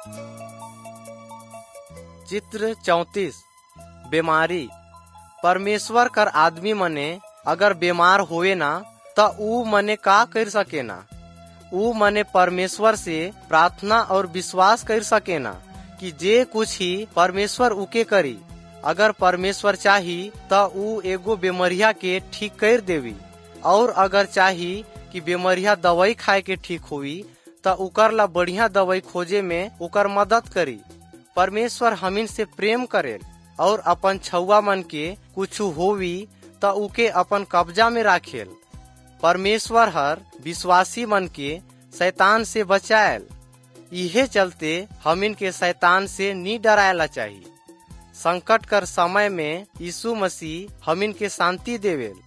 चित्र 34 बीमारी। परमेश्वर कर आदमी मने अगर बीमार होए ना त ऊ मने का कर सकेना। ऊ मने परमेश्वर से प्रार्थना और विश्वास कर सकेना कि जे कुछ ही परमेश्वर उके करी। अगर परमेश्वर चाही त ऊ एगो बीमारिया के ठीक कर देवी, और अगर चाही कि बीमारिया दवाई खाए के ठीक हुई त उकर ला बढ़िया दवाई खोजे में उकर मदद करी। परमेश्वर हमीन से प्रेम करेल और अपन छुआ मन के कुछ होवी त उके अपन कब्जा में राखेल। परमेश्वर हर विश्वासी मन के शैतान से बचाएल। इहे चलते हमीन के शैतान से नी डरायला चाहिए। संकट कर समय में यीशु मसीह हमीन के शांति देवेल।